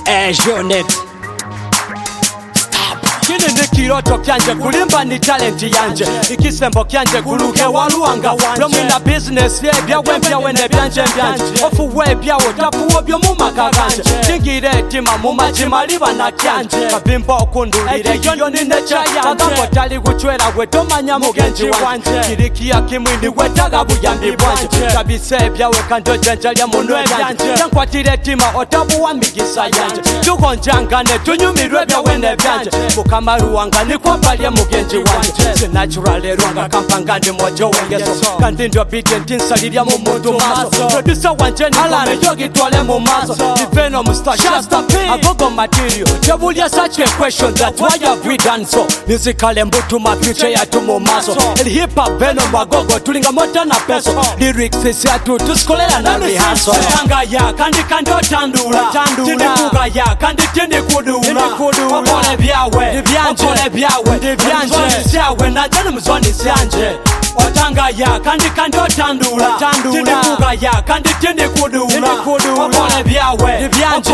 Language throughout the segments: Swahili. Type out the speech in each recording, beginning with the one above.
Unit. Kini ni kiroto kyanje kulimba ni talent yanje ikisembo kyanje kuluke waluanga wanje Lomina business ye byawe ne byanje ofu we byawo tapuwo byo mu makakanje Kingire tima mu machima liba na kyanje kabimbo okundulire yo ni necha yanje Tali kuchwera we tomanya mugenji wanje Kirikia kimwindi we taga buyambi bwanje Kabise byawe kanto jenja lya munwe byanje Tankwatire tima otabu wa migisa yanje Tukonjangane tunyumirwe byawe ne byanje Kamaruanga ni kwa balia mugenji wanje Sinatural erwanga kampanga ndi mojo wengeso Kandi ndio bite ntinsaliria mu mundu maso Producer wanje ni alane yogi tuale mu maso Ni Venom star Shasta P Agogo material Jabulia such a question that why have we done so Musical mbutu ma future ya tumu maso El hip hop Venom Agogo tulinga mota na peso Lyrics isi atu tuskolela na rihaso Tanga ya kandi kandi otandula Tindi kuga ya kandi tindi kudula Opone byawe Okole byawe Siawe na jani mzoni sianje Otanga ya kandi otandula Tindi kuga ya kandi tindi kudula Okole byawe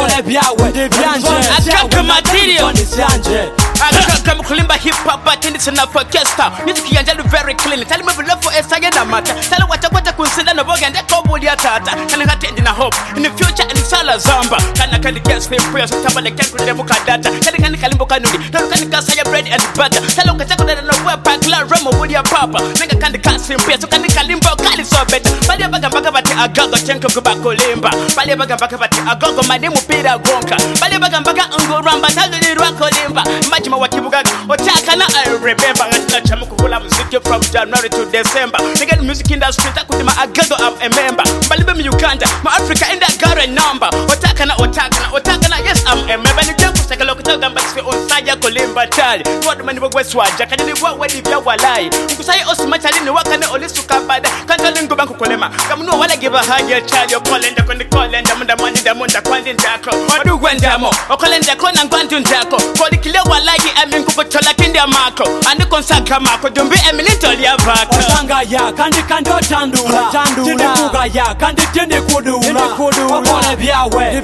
Akaka material Akaka mkulimba hip hop but it's enough orchestra Music yanjali very clean Tell me love for esa yena mata Tell me watakwata kunsida na boga Nde kobuli ya tata Kani hati endi na hope In the future and sala zamba Kana guess for prayers Utambale kani muka data Kani kalimbo kanuni Tell kani kasaya bread and butter Tell me kachako na wewe pakla Ramo budi ya papa Nenga kani kasi mpia So kani kalimbo kali so better Bali ya baga mpaka bati agago Chenko kubako limba Bali ya baga mpaka bati agogo Madimu pira gonka Bali ya baga mpaka unguramba Talo ni rwako limba Majima wakibugaga Otaka na I remember Ngatika chamu kukula muziki from January to December Nigga music industry Takutima agago I'm a member Mbalibe mi Uganda Ma Africa in that got a number Otaka na yes I'm a member Nijangu sakalo kutaga mbasi Onsaya kolimba chali Kwa dumani wegweswaja Kanyani wawedi vya walai Mkusayi osi machali ni wakane olisu kabada Kantali ngubanku kolema Kamunua wale giva haja chali Okolenda kondi kolenda Munda mani da munda kwandi ndako Odu gwendamo Okolenda kona ngwandu ndako Koli kile walai Emi nkukutola kindi ya mako Andi konsaka mako Dumbi emi nitoli ya bako Otanga ya kandi otandula Tindi kuga ya kandi kudula Okole byawe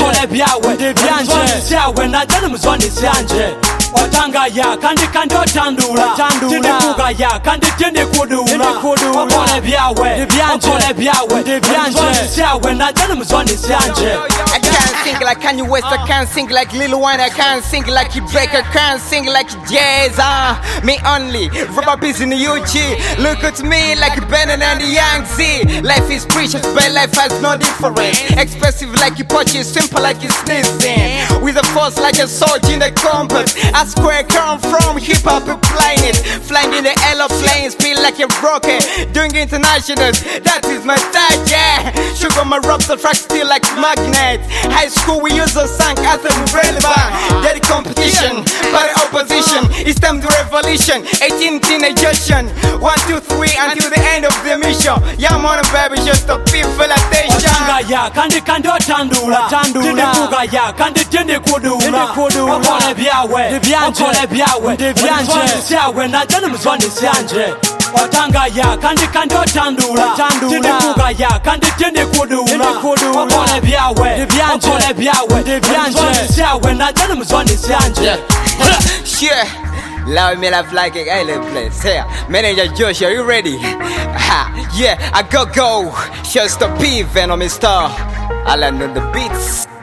Siawe na jani mzoni sianje Otanga ya kandi otandula Tindi kuga ya kandi kudula Okole byawe Siawe na jani mzoni sianje I can't sing like Kanye West, I can't sing like Lil Wayne, I can't sing like Drake, I can't sing like Jazz, me only, rubber beats in the UG, look at me like Benin and the Young Z. Life is precious, but life has no difference. Expressive like you punch, simple like you sneezing. With a force like a sword in the compass. I square come from hip hop applying it. Flying in the aeroplanes, feel like a rocket. Doing internationals, that is my style, yeah. Sugar my rubs, the track still like magnets. High school we use a song as a relevant. Daddy competition, but opposition. It's time to revolution. 18 teenagers. 1, 2, 3 until the end of the mission. Yeah, man, baby, just a people attention. Otanga ya kandi otandula Tindi kuga ya kandi kudula Okole byawe Siawe na jani mzoni sianje Otanga ya kandi otandula Tindi kuga ya kandi kudula Okole byawe Siawe na jani mzoni sianje Sure. Love me life like a island place. Here, manager Josh, are you ready? Yeah, I go. Just a P, Venom star. I land on the beats.